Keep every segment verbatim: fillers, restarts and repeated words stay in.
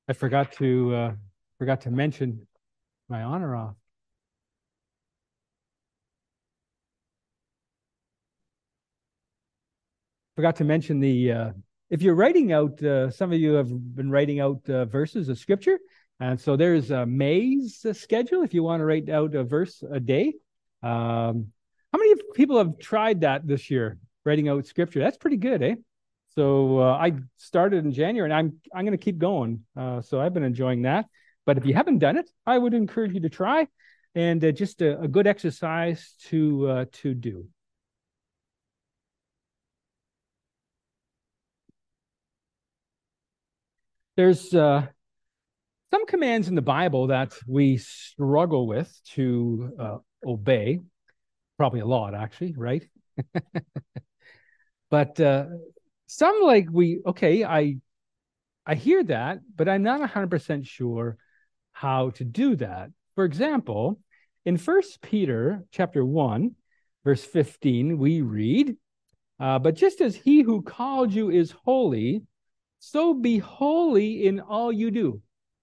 I forgot to uh, forgot to mention my honor off. Forgot to mention the uh, if you're writing out, uh, some of you have been writing out uh, verses of scripture, and so there's a May's uh, schedule if you want to write out a verse a day. Um, how many people have tried that this year, writing out scripture? That's pretty good, eh? So uh, I started in January, and I'm I'm going to keep going. Uh, so I've been enjoying that. But if you haven't done it, I would encourage you to try, and uh, just a, a good exercise to uh, to do. There's uh, some commands in the Bible that we struggle with to uh, obey, probably a lot, actually, right? But uh, some like we, okay, I I hear that, but I'm not one hundred percent sure how to do that. For example, in First Peter chapter one, verse fifteen, we read, uh, but just as he who called you is holy, so be holy in all you do.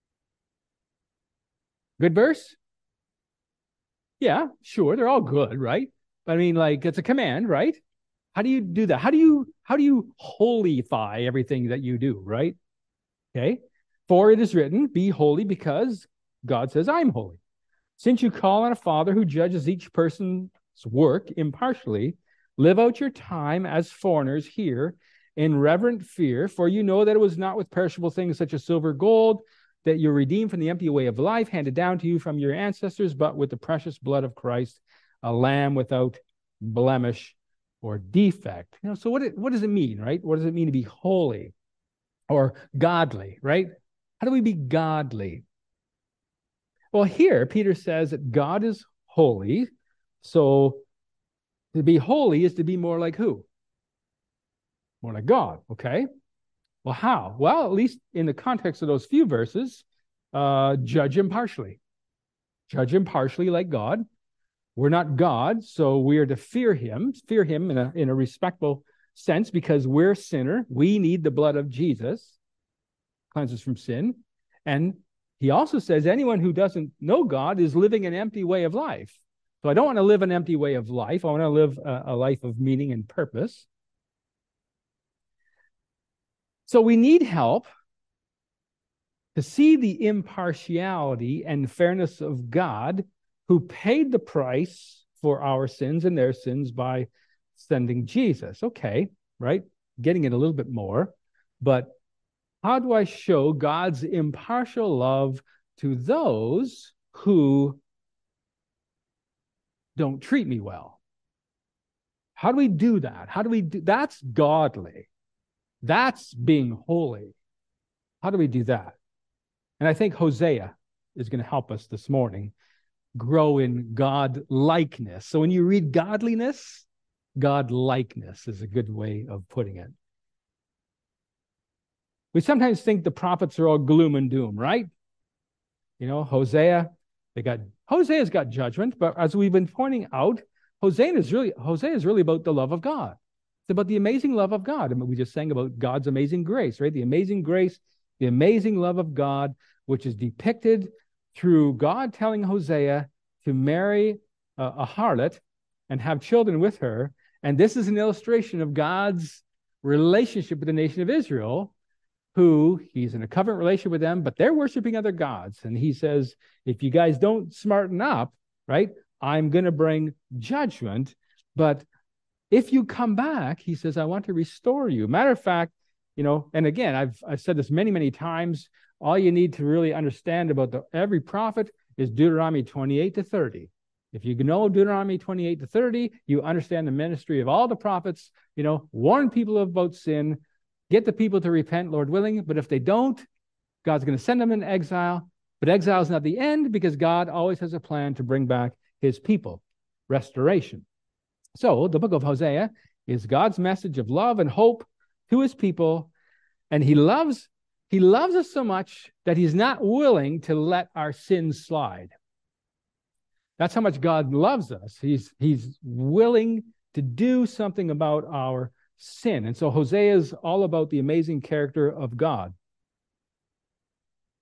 Good verse? Yeah, sure. They're all good, right? But I mean, like, it's a command, right? How do you do that? How do you how do you holify everything that you do, right? Okay. For it is written, be holy because God says, I'm holy. Since you call on a father who judges each person's work impartially, live out your time as foreigners here in reverent fear, for you know that it was not with perishable things such as silver, gold, that you're redeemed from the empty way of life handed down to you from your ancestors, but with the precious blood of Christ, a lamb without blemish or defect. You know, so what, it, what does it mean, right? What does it mean to be holy or godly, right? How do we be godly? Well, here Peter says that God is holy. So to be holy is to be more like who? More like God, okay? Well, how? Well, at least in the context of those few verses, uh, judge impartially. Judge impartially like God. We're not God, so we are to fear him, fear him in a, in a respectful sense because we're sinner. We need the blood of Jesus, cleanse us from sin. And he also says anyone who doesn't know God is living an empty way of life. So I don't want to live an empty way of life. I want to live a, a life of meaning and purpose. So we need help to see the impartiality and fairness of God who paid the price for our sins and their sins by sending Jesus. Okay, right? Getting it a little bit more. But how do I show God's impartial love to those who don't treat me well? How do we do that? How do we do that's godly? That's being holy. How do we do that? And I think Hosea is going to help us this morning grow in God likeness. So when you read godliness, God likeness is a good way of putting it. We sometimes think the prophets are all gloom and doom, right? You know, Hosea, they got Hosea's got judgment, but as we've been pointing out, Hosea is really Hosea is really about the love of God. It's about the amazing love of God. I mean, we just sang about God's amazing grace, right? The amazing grace, the amazing love of God, which is depicted through God telling Hosea to marry a, a harlot and have children with her. And this is an illustration of God's relationship with the nation of Israel, who he's in a covenant relationship with them, but they're worshiping other gods. And he says, if you guys don't smarten up, right, I'm going to bring judgment. But if you come back, he says, I want to restore you. Matter of fact, you know, and again, I've, I've said this many, many times. All you need to really understand about the, every prophet is Deuteronomy twenty-eight to thirty. If you know Deuteronomy twenty-eight to thirty, you understand the ministry of all the prophets, you know, warn people about sin, get the people to repent, Lord willing. But if they don't, God's going to send them into exile. But exile is not the end because God always has a plan to bring back his people, restoration. So the book of Hosea is God's message of love and hope to his people. And he loves, he loves us so much that he's not willing to let our sins slide. That's how much God loves us. He's, he's willing to do something about our sin. And so Hosea is all about the amazing character of God.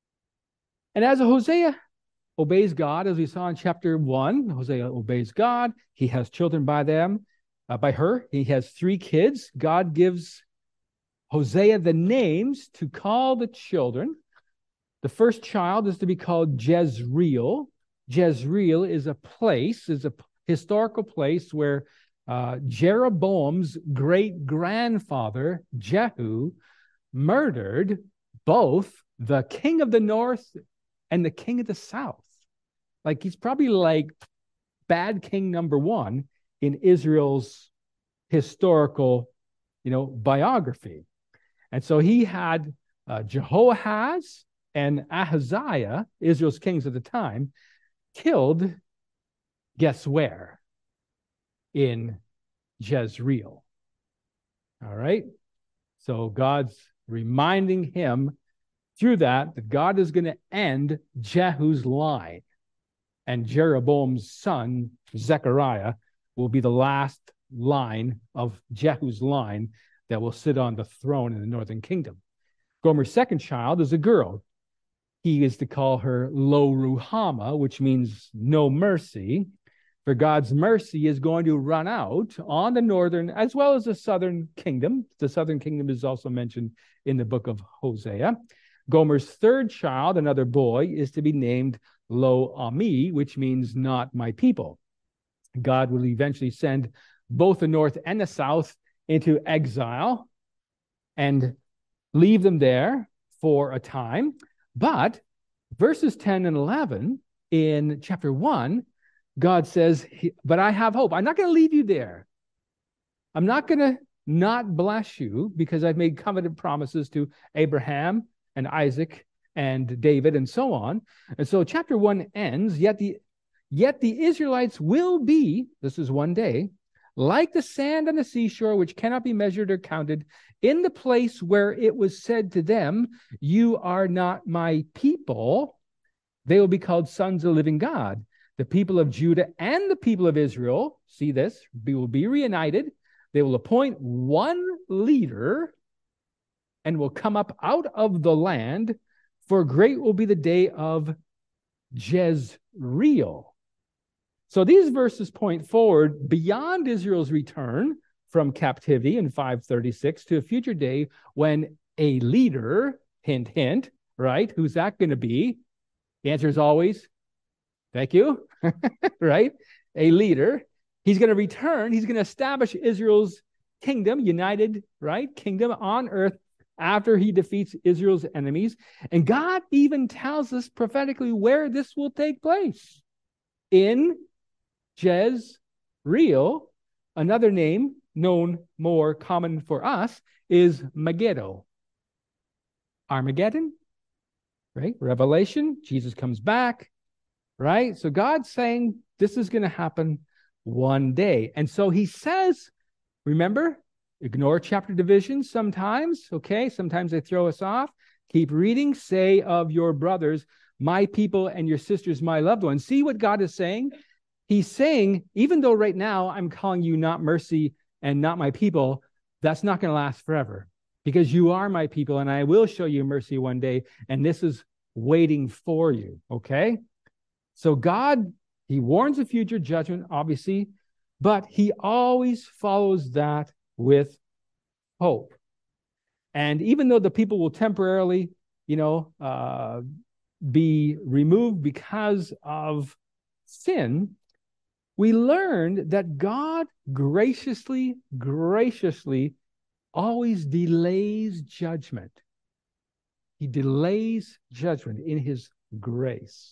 And as Hosea obeys God, as we saw in chapter one, Hosea obeys God. He has children by them, uh, by her. He has three kids. God gives Hosea the names to call the children. The first child is to be called Jezreel. Jezreel is a place, is a historical place where uh, Jeroboam's great-grandfather, Jehu, murdered both the king of the north and the king of the south. Like, he's probably like bad king number one in Israel's historical, you know, biography. And so he had uh, Jehoahaz and Ahaziah, Israel's kings at the time, killed, guess where? In Jezreel. All right? So God's reminding him through that that God is going to end Jehu's line. And Jeroboam's son, Zechariah, will be the last line of Jehu's line that will sit on the throne in the northern kingdom. Gomer's second child is a girl. He is to call her Lo Ruhama, which means no mercy. For God's mercy is going to run out on the northern as well as the southern kingdom. The southern kingdom is also mentioned in the book of Hosea. Gomer's third child, another boy, is to be named Lo Ami, which means not my people. God will eventually send both the north and the south into exile and leave them there for a time. But verses ten and eleven in chapter one, God says, but I have hope. I'm not going to leave you there. I'm not going to not bless you because I've made covenant promises to Abraham and Isaac and David and so on. And so chapter one ends, yet the yet the Israelites will be, this is one day, like the sand on the seashore, which cannot be measured or counted, in the place where it was said to them, you are not my people. They will be called sons of the living God. The people of Judah and the people of Israel, see this, will be reunited. They will appoint one leader and will come up out of the land, for great will be the day of Jezreel. So these verses point forward beyond Israel's return from captivity in five thirty-six to a future day when a leader, hint, hint, right? Who's that going to be? The answer is always, thank you, right? A leader. He's going to return. He's going to establish Israel's kingdom, united, right? Kingdom on earth after he defeats Israel's enemies. And God even tells us prophetically where this will take place. In Jezreel, another name known more common for us is Megiddo. Armageddon, right? Revelation, Jesus comes back, right? So God's saying this is going to happen one day. And so he says, remember, ignore chapter divisions sometimes, okay? Sometimes they throw us off. Keep reading. Say of your brothers, my people, and your sisters, my loved ones. See what God is saying? He's saying, even though right now I'm calling you not mercy and not my people, that's not going to last forever because you are my people and I will show you mercy one day. And this is waiting for you, okay? So God, he warns of future judgment, obviously, but he always follows that with hope. And even though the people will temporarily, you know, uh, be removed because of sin, we learned that God graciously, graciously always delays judgment. He delays judgment in his grace.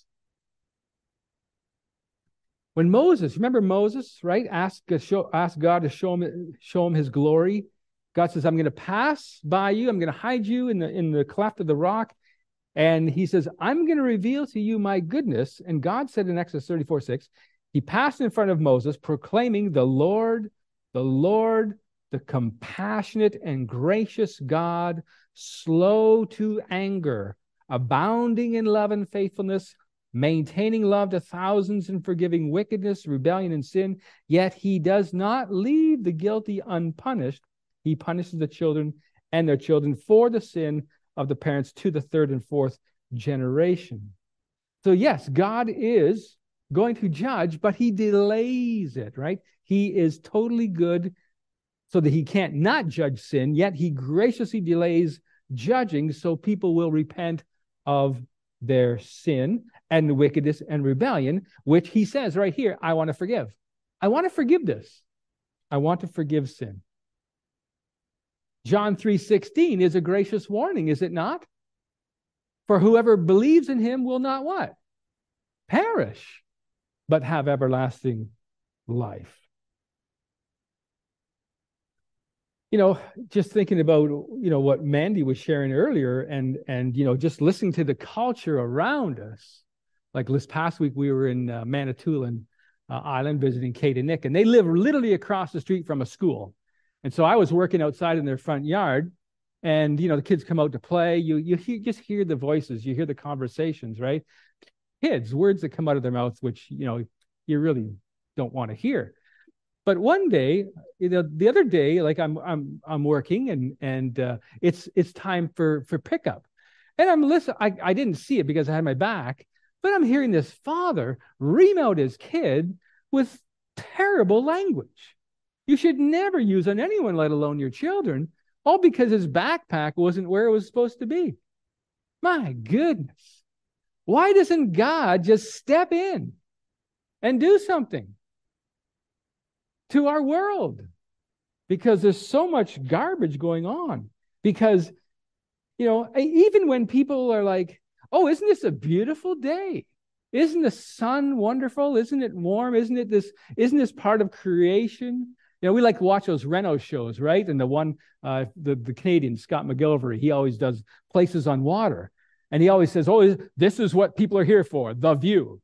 When Moses, remember Moses, right? Ask, show, ask God to show him, show him his glory. God says, I'm going to pass by you. I'm going to hide you in the, in the cleft of the rock. And he says, I'm going to reveal to you my goodness. And God said in Exodus thirty-four six, he passed in front of Moses, proclaiming the Lord, the Lord, the compassionate and gracious God, slow to anger, abounding in love and faithfulness, maintaining love to thousands and forgiving wickedness, rebellion, and sin. Yet he does not leave the guilty unpunished. He punishes the children and their children for the sin of the parents to the third and fourth generation. So yes, God is going to judge, but he delays it, right? He is totally good so that he can't not judge sin, yet he graciously delays judging so people will repent of their sin and wickedness and rebellion, which he says right here, I want to forgive. I want to forgive this. I want to forgive sin. John three sixteen is a gracious warning, is it not? For whoever believes in him will not what? Perish, but have everlasting life. You know, just thinking about, you know, what Mandy was sharing earlier and, and, you know, just listening to the culture around us. Like this past week, we were in uh, Manitoulin uh, Island visiting Kate and Nick, and they live literally across the street from a school. And so I was working outside in their front yard, and, you know, the kids come out to play. You, you hear, just hear the voices, you hear the conversations, right? Kids, words that come out of their mouths, which, you know, you really don't want to hear. But one day, you know, the other day, like I'm I'm I'm working and and uh, it's it's time for for pickup, and I'm listening. I, I didn't see it because I had my back, but I'm hearing this father ream out his kid with terrible language. You should never use on anyone, let alone your children, all because his backpack wasn't where it was supposed to be. My goodness. Why doesn't God just step in and do something to our world? Because there's so much garbage going on. Because, you know, even when people are like, oh, isn't this a beautiful day? Isn't the sun wonderful? Isn't it warm? Isn't it this, isn't this part of creation? You know, we like to watch those Reno shows, right? And the one, uh, the, the Canadian, Scott McGillivray, he always does Places on Water. And he always says, oh, this is what people are here for, the view.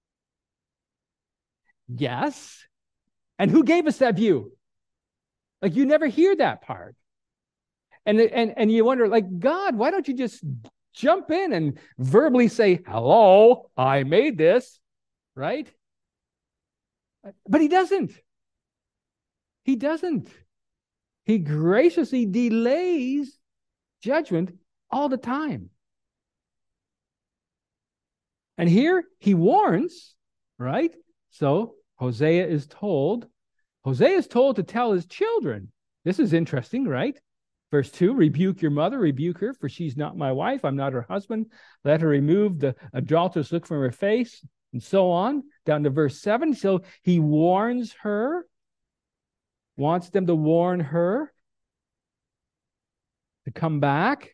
Yes. And who gave us that view? Like, you never hear that part. And, and, and you wonder, like, God, why don't you just jump in and verbally say, hello, I made this, right? But he doesn't. He doesn't. He graciously delays judgment all the time. And here he warns, right? So Hosea is told, Hosea is told to tell his children. This is interesting, right? Verse two, rebuke your mother, rebuke her, for she's not my wife, I'm not her husband. Let her remove the adulterous look from her face, and so on, down to verse seven. So he warns her, wants them to warn her to come back.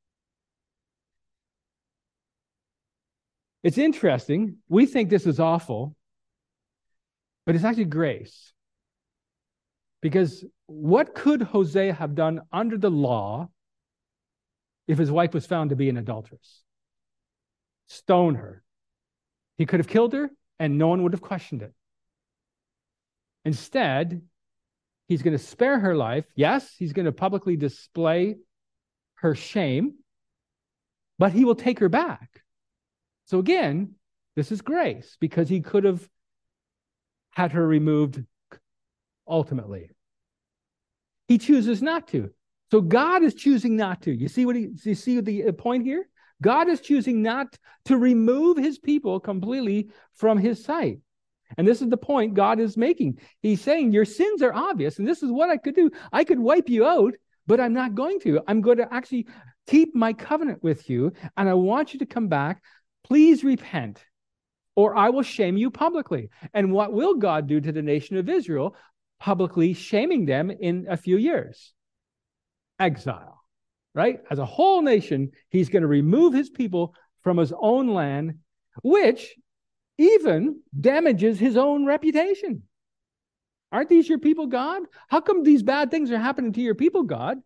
It's interesting. We think this is awful, but it's actually grace. Because what could Hosea have done under the law if his wife was found to be an adulteress? Stone her. He could have killed her, and no one would have questioned it. Instead, he's going to spare her life. Yes, he's going to publicly display her shame, but he will take her back. So again, this is grace, because he could have had her removed ultimately. He chooses not to. So God is choosing not to. You see what he, you see the point here? God is choosing not to remove his people completely from his sight. And this is the point God is making. He's saying your sins are obvious, and this is what I could do. I could wipe you out, but I'm not going to. I'm going to actually keep my covenant with you, and I want you to come back. Please repent, or I will shame you publicly. And what will God do to the nation of Israel? Publicly shaming them in a few years. Exile, right? As a whole nation, he's going to remove his people from his own land, which even damages his own reputation. Aren't these your people, God? How come these bad things are happening to your people, God?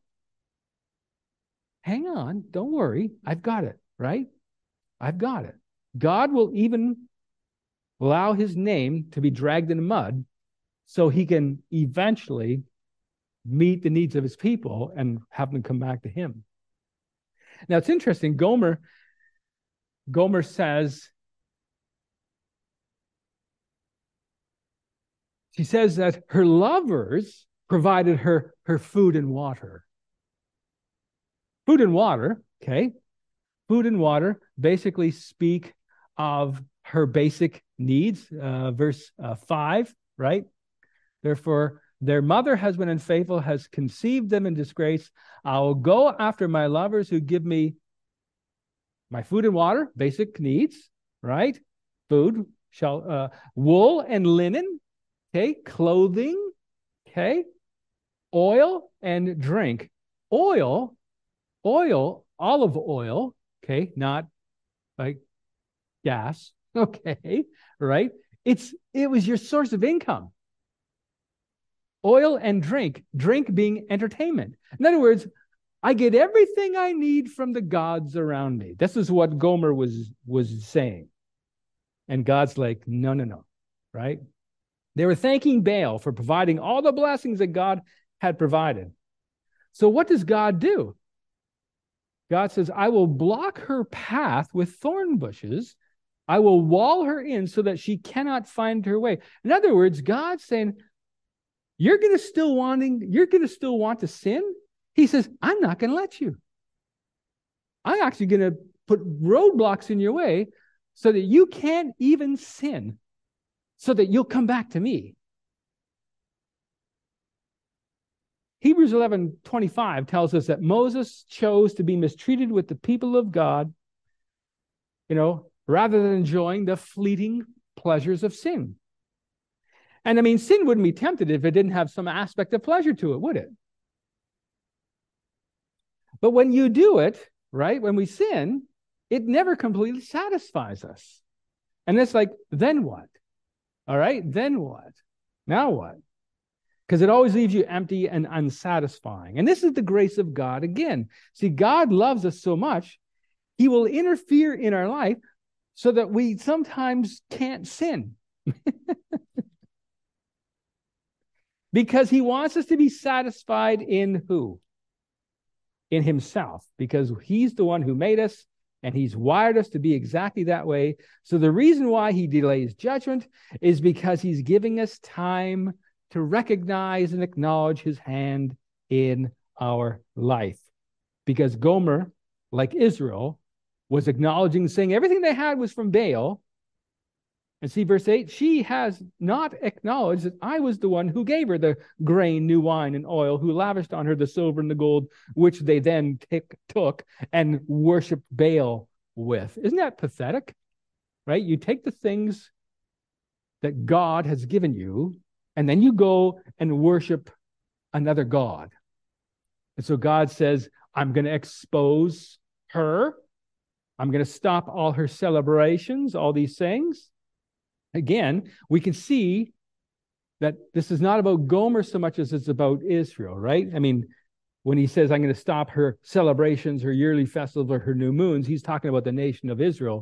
Hang on, don't worry. I've got it, right? I've got it. God will even allow his name to be dragged in the mud so he can eventually meet the needs of his people and have them come back to him. Now, it's interesting. Gomer, Gomer says, she says that her lovers provided her her food and water. Food and water, okay? Food and water basically speak of her basic needs. Uh, verse uh, five, right? Therefore, their mother has been unfaithful, has conceived them in disgrace. I will go after my lovers who give me my food and water, basic needs, right? Food, shall, uh, wool and linen, okay? Clothing, okay? Oil and drink. Oil, oil, olive oil, okay? Not like gas, okay? Right? It's it was your source of income. Oil and drink, drink being entertainment. In other words, I get everything I need from the gods around me. This is what Gomer was, was saying. And God's like, no, no, no, right? They were thanking Baal for providing all the blessings that God had provided. So what does God do? God says, I will block her path with thorn bushes. I will wall her in so that she cannot find her way. In other words, God's saying, You're going to still wanting, you're going to still want to sin? He says, I'm not going to let you. I'm actually going to put roadblocks in your way so that you can't even sin, so that you'll come back to me. Hebrews eleven twenty-five tells us that Moses chose to be mistreated with the people of God, you know, rather than enjoying the fleeting pleasures of sin. And I mean, sin wouldn't be tempted if it didn't have some aspect of pleasure to it, would it? But when you do it, right, when we sin, it never completely satisfies us. And it's like, then what? All right, then what? Now what? Because it always leaves you empty and unsatisfying. And this is the grace of God again. See, God loves us so much, he will interfere in our life so that we sometimes can't sin. Because he wants us to be satisfied in who? In himself. Because he's the one who made us, and he's wired us to be exactly that way. So the reason why he delays judgment is because he's giving us time to recognize and acknowledge his hand in our life. Because Gomer, like Israel, was acknowledging, saying everything they had was from Baal. And see verse eight, she has not acknowledged that I was the one who gave her the grain, new wine, and oil, who lavished on her the silver and the gold, which they then take, took and worshiped Baal with. Isn't that pathetic? Right? You take the things that God has given you, and then you go and worship another god. And so God says, I'm going to expose her. I'm going to stop all her celebrations, all these things. Again, we can see that this is not about Gomer so much as it's about Israel, right? I mean, when he says, I'm going to stop her celebrations, her yearly festivals, or her new moons, he's talking about the nation of Israel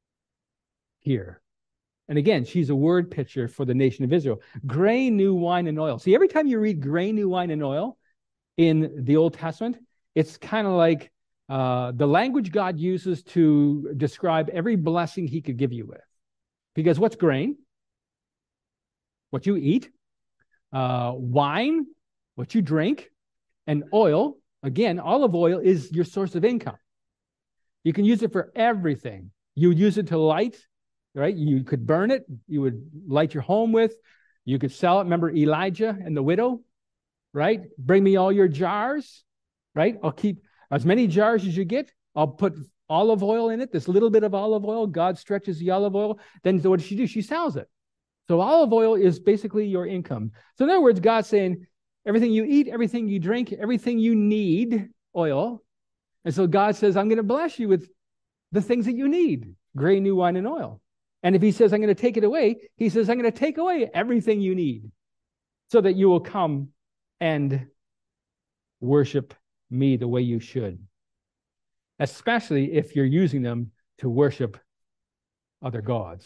here. And again, she's a word picture for the nation of Israel. Grain, new wine, and oil. See, every time you read grain, new wine, and oil in the Old Testament, it's kind of like uh, the language God uses to describe every blessing he could give you with. Because what's grain? What you eat. Uh, wine, what you drink. And oil, again, olive oil is your source of income. You can use it for everything. You use it to light, right? You could burn it. You would light your home with. You could sell it. Remember Elijah and the widow, right? Bring me all your jars, right? I'll keep as many jars as you get. I'll put olive oil in it, this little bit of olive oil. God stretches the olive oil. Then what does she do? She sells it. So olive oil is basically your income. So in other words, God's saying, everything you eat, everything you drink, everything you need, oil. And so God says, I'm going to bless you with the things that you need, grain, new wine, and oil. And if he says, I'm going to take it away, he says, I'm going to take away everything you need so that you will come and worship me the way you should. Especially if you're using them to worship other gods.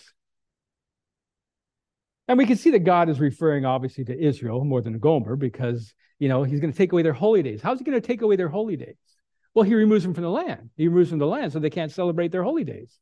And we can see that God is referring obviously to Israel more than Gomer because, you know, he's going to take away their holy days. How's he going to take away their holy days? Well, he removes them from the land. He removes them from the land so they can't celebrate their holy days.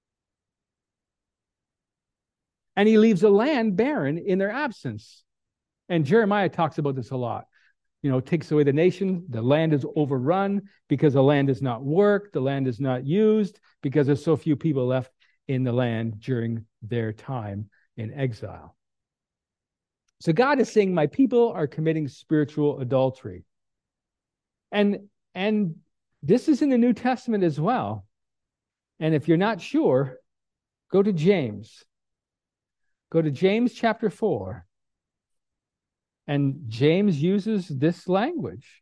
And he leaves the land barren in their absence. And Jeremiah talks about this a lot. You know, takes away the nation. The land is overrun because the land is not worked. The land is not used because there's so few people left in the land during their time in exile. So God is saying, my people are committing spiritual adultery. And, and this is in the New Testament as well. And if you're not sure, go to James. Go to James chapter four. And James uses this language.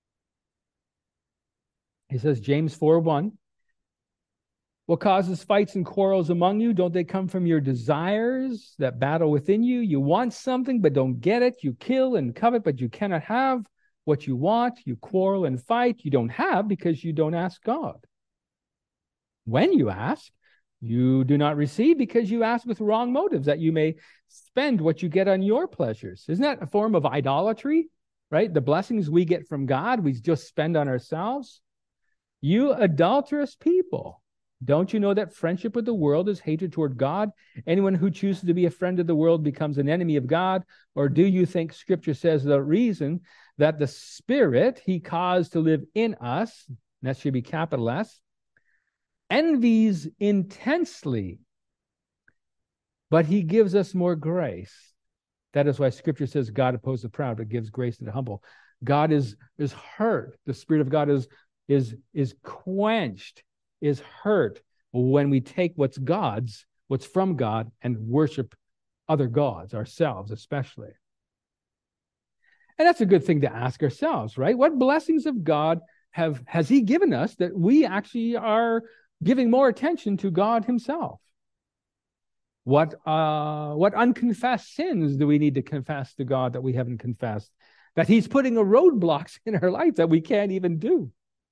He says, James four one, what causes fights and quarrels among you? Don't they come from your desires that battle within you? You want something, but don't get it. You kill and covet, but you cannot have what you want. You quarrel and fight. You don't have because you don't ask God. When you ask, you do not receive because you ask with wrong motives, that you may spend what you get on your pleasures. Isn't that a form of idolatry, right? The blessings we get from God, we just spend on ourselves. You adulterous people, don't you know that friendship with the world is hatred toward God? Anyone who chooses to be a friend of the world becomes an enemy of God. Or do you think Scripture says the reason that the Spirit he caused to live in us, and that should be capital S, envies intensely, but he gives us more grace? That is why Scripture says God opposes the proud, but gives grace to the humble. God is, is hurt. The Spirit of God is, is, is quenched, is hurt when we take what's God's, what's from God, and worship other gods, ourselves especially. And that's a good thing to ask ourselves, right? What blessings of God have has he given us that we actually are giving more attention to God himself? What uh, what unconfessed sins do we need to confess to God that we haven't confessed? That he's putting a roadblocks in our life that we can't even do?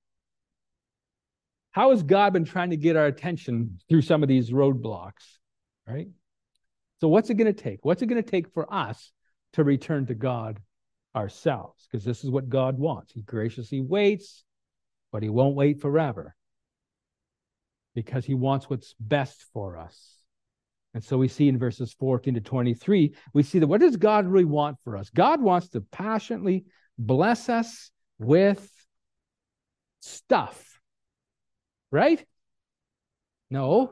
How has God been trying to get our attention through some of these roadblocks, right? So what's it going to take? What's it going to take for us to return to God ourselves? Because this is what God wants. He graciously waits, but he won't wait forever, because he wants what's best for us. And so we see in verses fourteen to twenty-three, we see that what does God really want for us? God wants to passionately bless us with stuff. Right? No.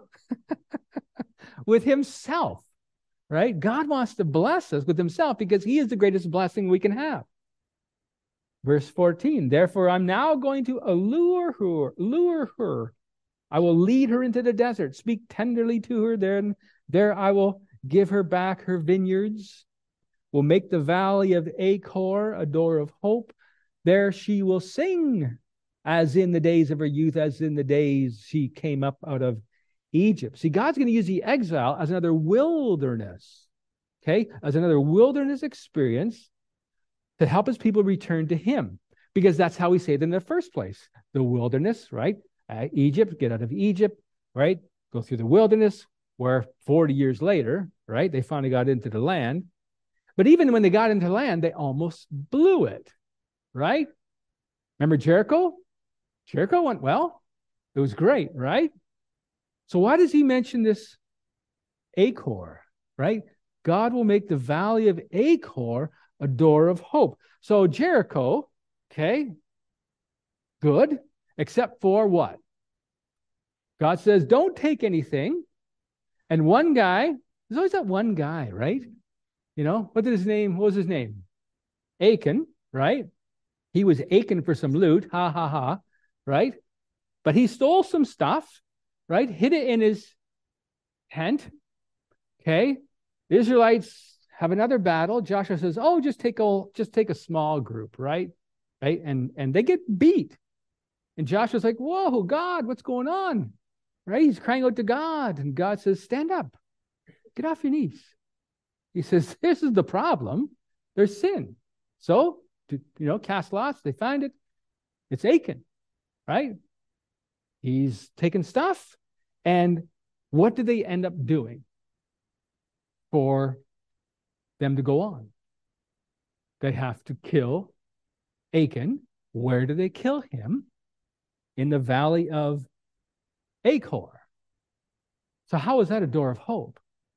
With himself, right? God wants to bless us with himself because he is the greatest blessing we can have. Verse fourteen, therefore I'm now going to allure her, lure her. I will lead her into the desert, speak tenderly to her. Then there I will give her back her vineyards, will make the valley of Achor a door of hope. There she will sing, as in the days of her youth, as in the days she came up out of Egypt. See, God's going to use the exile as another wilderness, okay, as another wilderness experience to help his people return to him, because that's how we say it in the first place. The wilderness, right? Uh, Egypt, get out of Egypt, right? Go through the wilderness, where forty years later, right, they finally got into the land. But even when they got into land, they almost blew it, right? Remember Jericho? Jericho went well. It was great, right? So why does he mention this Achor, right? God will make the valley of Achor a door of hope. So Jericho, okay, good, except for what? God says, don't take anything. And one guy, there's always that one guy, right? You know, what did his name, what was his name? Achan, right? He was aching for some loot, ha, ha, ha, right? But he stole some stuff, right? Hid it in his tent, okay? The Israelites have another battle. Joshua says, oh, just take a, just take a small group, right? Right? And, and they get beat. And Joshua's like, whoa, God, what's going on? Right? He's crying out to God. And God says, stand up. Get off your knees. He says, this is the problem. There's sin. So, to, you know, cast lots. They find it. It's Achan, right? He's taken stuff. And what do they end up doing for them to go on? They have to kill Achan. Where do they kill him? In the valley of Achor. So how is that a door of hope?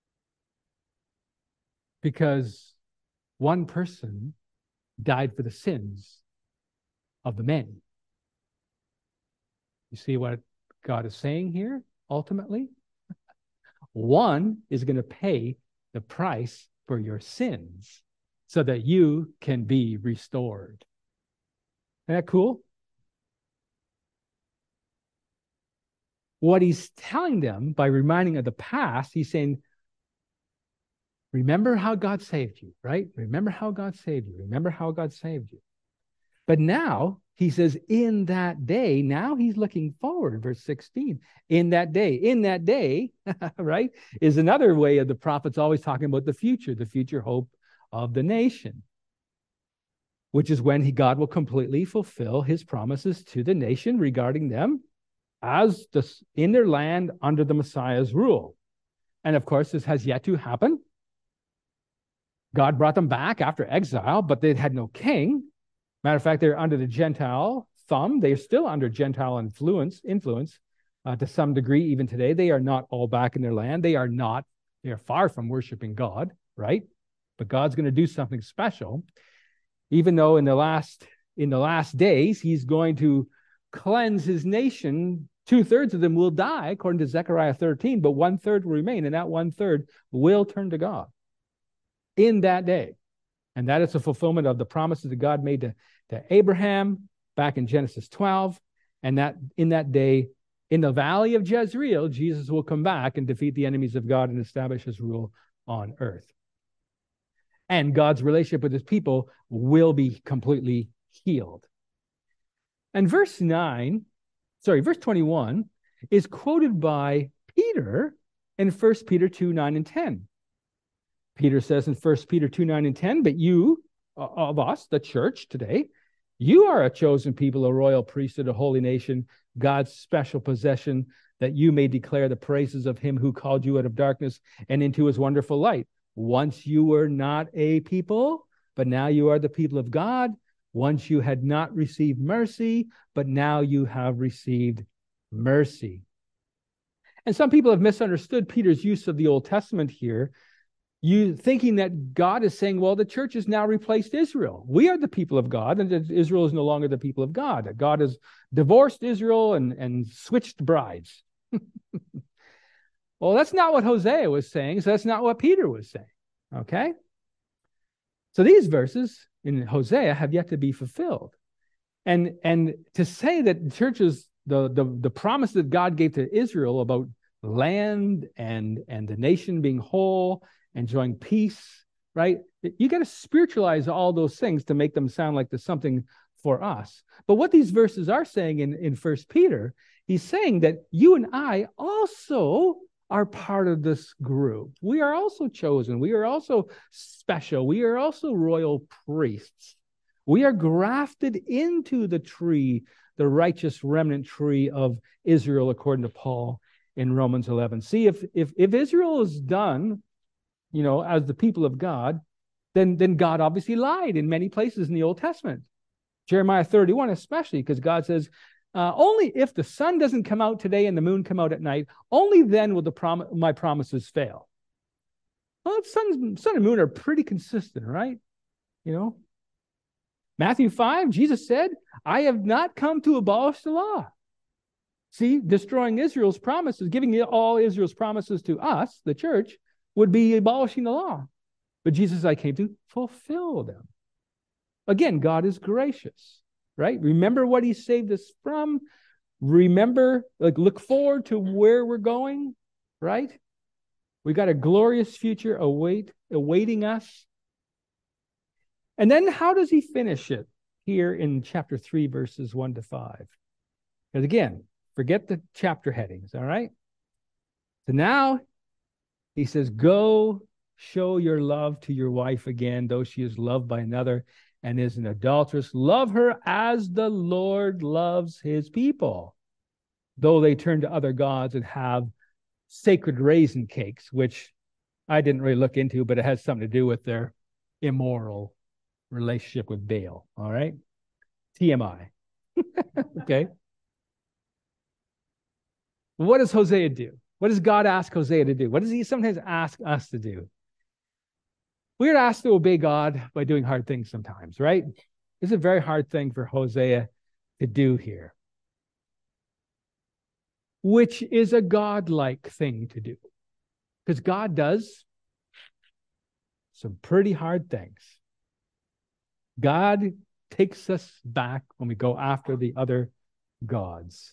Because one person died for the sins of the many. You see what God is saying here, ultimately? One is going to pay the price for your sins so that you can be restored. Isn't that cool? What he's telling them by reminding of the past, he's saying, remember how God saved you, right? Remember how God saved you. Remember how God saved you. But now, he says, in that day, now he's looking forward, verse sixteen. In that day, in that day, right, is another way of the prophets always talking about the future, the future hope of the nation, which is when he, God will completely fulfill his promises to the nation regarding them as the, in their land under the Messiah's rule. And of course, this has yet to happen. God brought them back after exile, but they had no king. Matter of fact, they're under the Gentile thumb. They're still under Gentile influence, influence uh, to some degree even today. They are not all back in their land. They are not, they are far from worshiping God, right? But God's going to do something special. Even though in the last in the last days, he's going to cleanse his nation. Two-thirds of them will die, according to Zechariah thirteen, but one-third will remain, and that one-third will turn to God in that day. And that is a fulfillment of the promises that God made to, to Abraham back in Genesis twelve. And that in that day, in the valley of Jezreel, Jesus will come back and defeat the enemies of God and establish his rule on earth. And God's relationship with his people will be completely healed. And verse nine, sorry, verse twenty-one is quoted by Peter in First Peter two, nine, and ten. Peter says in First Peter two, nine, and ten, but you, of us, the church today, you are a chosen people, a royal priesthood, a holy nation, God's special possession, that you may declare the praises of him who called you out of darkness and into his wonderful light. Once you were not a people, but now you are the people of God. Once you had not received mercy, but now you have received mercy. And some people have misunderstood Peter's use of the Old Testament here, you thinking that God is saying, well, the church has now replaced Israel. We are the people of God, and that Israel is no longer the people of God. That God has divorced Israel and, and switched brides. Well, that's not what Hosea was saying, so that's not what Peter was saying. Okay? So these verses in Hosea have yet to be fulfilled. And, and to say that the churches, the, the, the promise that God gave to Israel about land and, and the nation being whole, enjoying peace, right? You got to spiritualize all those things to make them sound like there's something for us. But what these verses are saying in, in First Peter, he's saying that you and I also are part of this group. We are also chosen. We are also special. We are also royal priests. We are grafted into the tree, the righteous remnant tree of Israel, according to Paul in Romans eleven. See, if if if Israel is done, you know, as the people of God, then, then God obviously lied in many places in the Old Testament. Jeremiah thirty-one especially, because God says, uh, only if the sun doesn't come out today and the moon come out at night, only then will the prom- my promises fail. Well, sun, sun and moon are pretty consistent, right? You know, Matthew five, Jesus said, I have not come to abolish the law. See, destroying Israel's promises, giving all Israel's promises to us, the church, would be abolishing the law. But Jesus said, I came to fulfill them. Again, God is gracious, right? Remember what he saved us from. Remember, like, look forward to where we're going, right? We got a glorious future await, awaiting us. And then how does he finish it here in chapter three, verses one to five? Because again, forget the chapter headings, all right? So now he says, go show your love to your wife again, though she is loved by another and is an adulteress. Love her as the Lord loves his people, though they turn to other gods and have sacred raisin cakes, which I didn't really look into, but it has something to do with their immoral relationship with Baal. All right? T M I. Okay? What does Hosea do? What does God ask Hosea to do? What does he sometimes ask us to do? We're asked to obey God by doing hard things sometimes, right? It's a very hard thing for Hosea to do here, which is a godlike thing to do. Because God does some pretty hard things. God takes us back when we go after the other gods.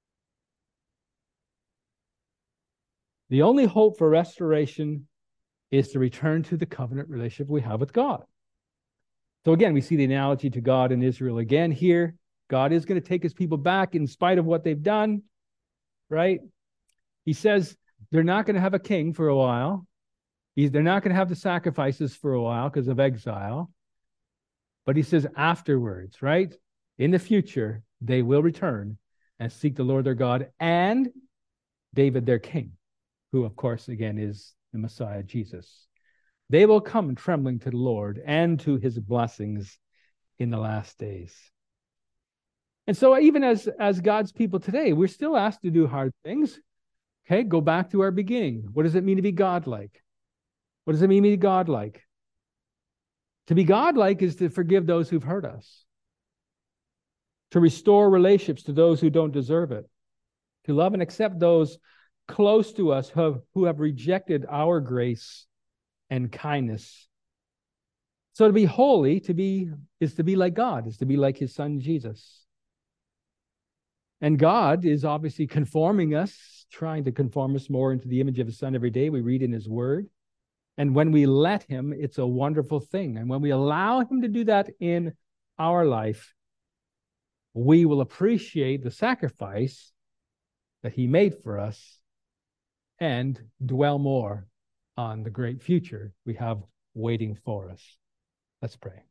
The only hope for restoration is to return to the covenant relationship we have with God. So again, we see the analogy to God and Israel again here. God is going to take his people back in spite of what they've done, right? He says they're not going to have a king for a while. He's, they're not going to have the sacrifices for a while because of exile. But he says afterwards, right? In the future, they will return and seek the Lord their God and David their king, who, of course, again, is the Messiah, Jesus. They will come trembling to the Lord and to his blessings in the last days. And so even as, as God's people today, we're still asked to do hard things. Okay, go back to our beginning. What does it mean to be godlike? What does it mean to be godlike? To be godlike is to forgive those who've hurt us, to restore relationships to those who don't deserve it, to love and accept those close to us who have, who have rejected our grace and kindness. So to be holy, to be is to be like God, is to be like his son Jesus. And God is obviously conforming us, trying to conform us more into the image of his son every day. We read in his word. And when we let him, it's a wonderful thing. And when we allow him to do that in our life, we will appreciate the sacrifice that he made for us and dwell more on the great future we have waiting for us. Let's pray.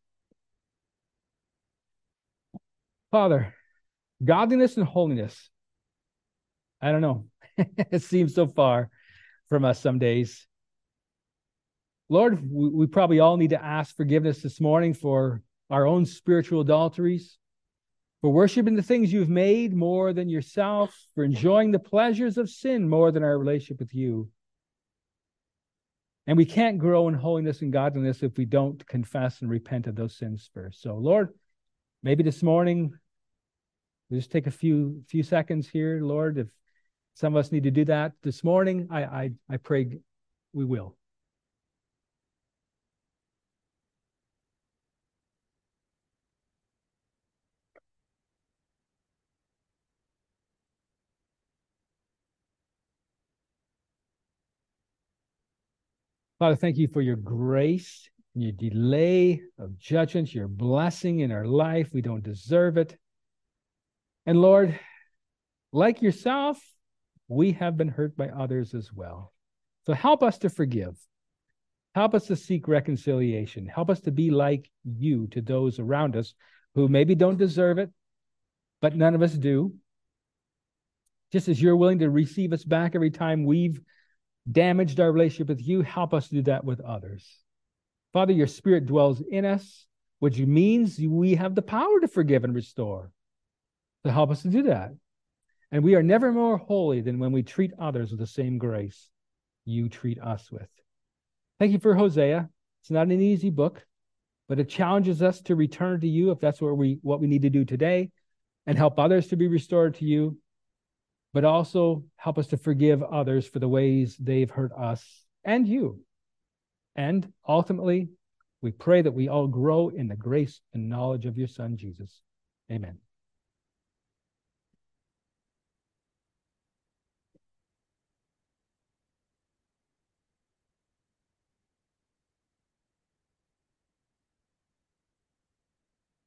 Father, godliness and holiness, I don't know. It seems so far from us some days. Lord, we, we probably all need to ask forgiveness this morning for our own spiritual adulteries, for worshiping the things you've made more than yourself, for enjoying the pleasures of sin more than our relationship with you. And we can't grow in holiness and godliness if we don't confess and repent of those sins first. So, Lord, maybe this morning, we'll just take a few few seconds here, Lord. If some of us need to do that this morning, I I, I pray we will. Father, thank you for your grace, your delay of judgment, your blessing in our life. We don't deserve it. And Lord, like yourself, we have been hurt by others as well. So help us to forgive. Help us to seek reconciliation. Help us to be like you to those around us who maybe don't deserve it, but none of us do. Just as you're willing to receive us back every time we've damaged our relationship with you, help us to do that with others. Father, your Spirit dwells in us, which means we have the power to forgive and restore. So help us to do that. And we are never more holy than when we treat others with the same grace you treat us with. Thank you for Hosea. It's not an easy book, but it challenges us to return to you if that's what we, what we need to do today, and help others to be restored to you, but also help us to forgive others for the ways they've hurt us and you. And ultimately, we pray that we all grow in the grace and knowledge of your Son, Jesus. Amen.